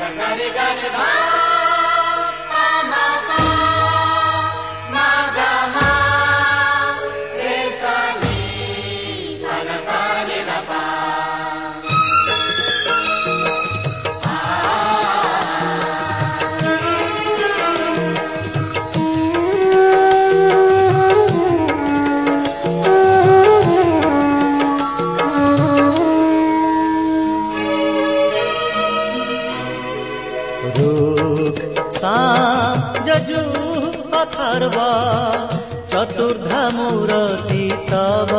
जजु अथर्व चतुर्धा मूर्ति तव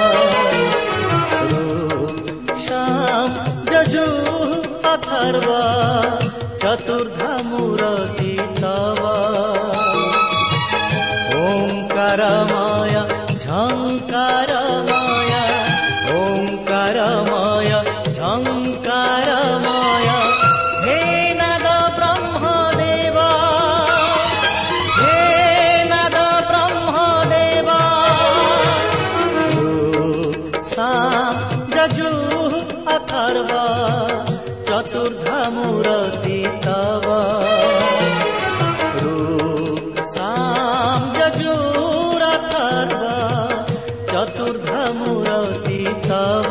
शाम जजु अथर्व चतुर्धा मूर्ति तव ओंकारमय झंकारमय ओंकारमय झंकारमय हे नाद ब्रह्मदेव हे नाद ब्रह्मदेव साम जजु अथर्व चतुर्धा मूर्ति तव साम जजु अथर्व चतुर्धा मूर्ति तव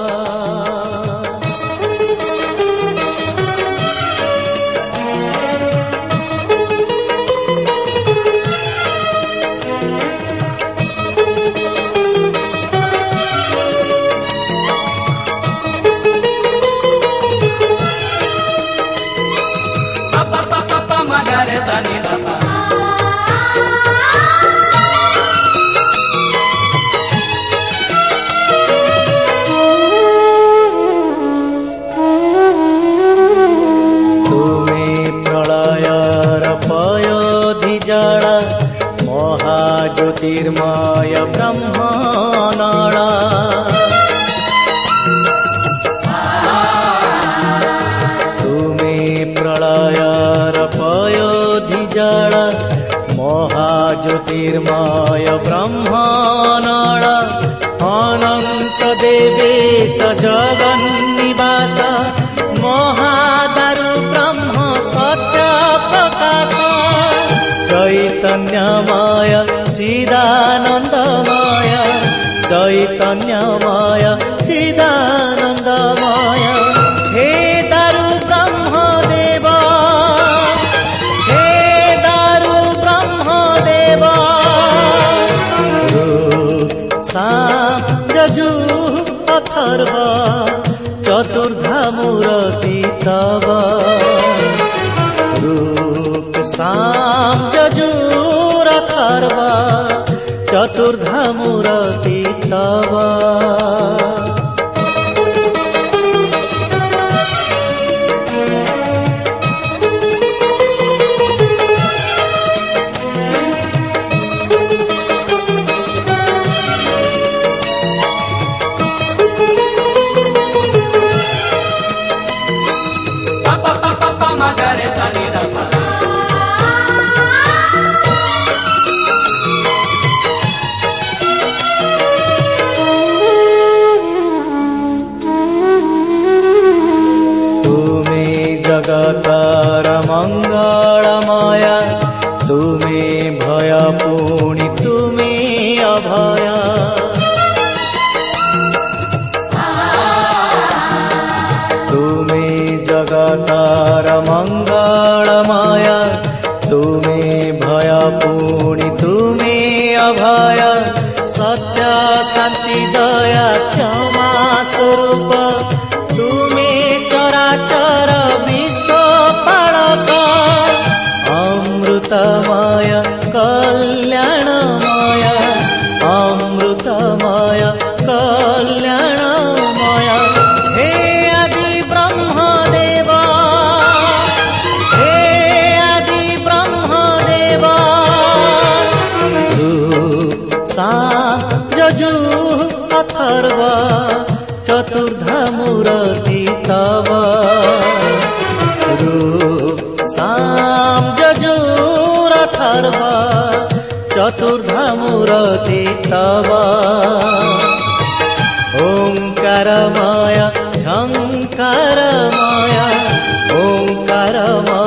ज्योतिर्मय ब्रह्मनाड़ा तुम्हें प्रलयर पयोधिजड़ महाज्योतिर्मय ब्रह्मनाड़ा अनंत देवेश जगन्निवास महादारु ब्रह्म सत्य प्रकाश चैतन्यमय चिदानंदमय चैतन्यमय चिदानंदमय हे दारु ब्रह्मदेव हे दारु ब्रह्मदेव साम जजु अथर्व चतुर्धा मूर्ति तव साम जजु अथर्व चतुर्धा मूर्ति तव जगतर मंगलमय तुम्हें भय पुणी तुम्हें अभय तुम्हें जगतर मंगलमय तुम्हें भय पुणी तुम्हें अभय सत्य शांति दया क्षमा स्वरूप तुम्हें चराचर अमृतमय कल्याणमय अमृतमय कल्याणमय हे आदि ब्रह्मदेव हे आदि ब्रह्मदेव साम जजु अथर्व चतुर्धा मूर्ति तव साम जजु अथर्व चतुर्धा मूर्ति तव ओंकारमय झंकारमय ओंकार धर्म